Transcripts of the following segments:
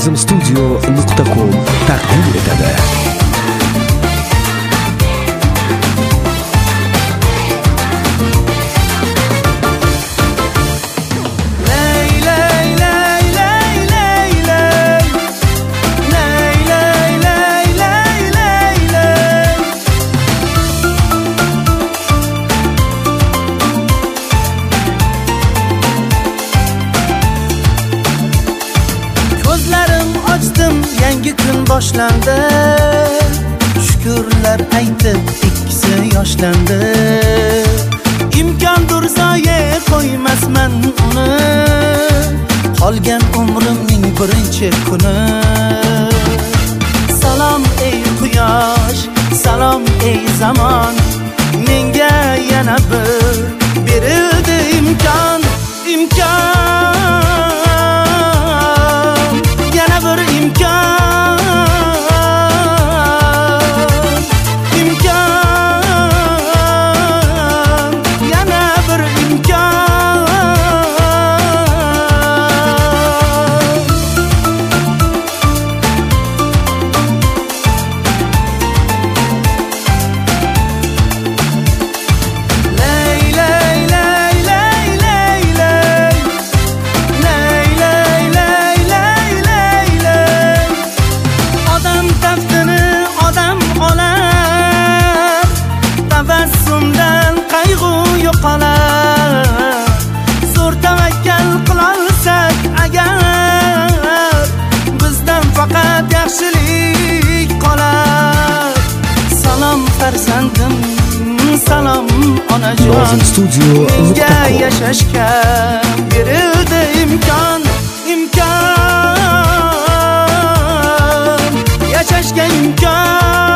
lozimstudio.com taqdim etadi. Yangi kun boshlandi, shukurlar aytib ikkisi yoshlandi. Imkondir zoye qo'ymasman uni, qolgan umrimning birinchi kuni. Salom ey quyosh, salom ey zamon, menga yana bir berildi imkon. Yana bir imkon, yana bir imkon. Tabassumdan qayg'u yo'qolar, zo'r tavakkal qilolsak agar, bizdan faqat yaxshilik qolar. Salom farzandim, salom onajon, menga yashashga berildi imkon. Yashashga imkon.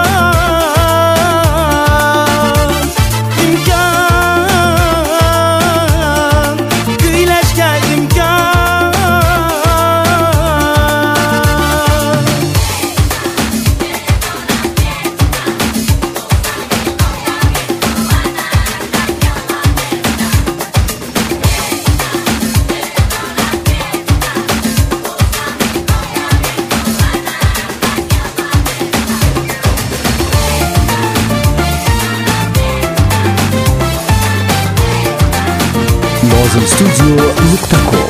lozimstudio.com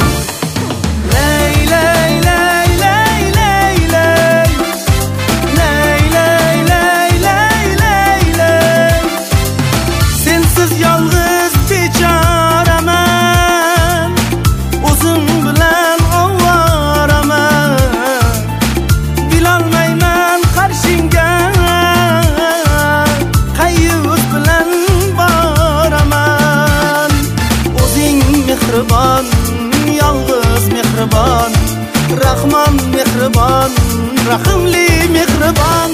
Sensiz yolg'iz bechoraman, o'zim bilan ovoraman. Bilolmayman qarshingga, qayyus bilan boraman. O'zing mehribon, yolg'iz mehribon, Rahmon mehribon, rahimli mehribon.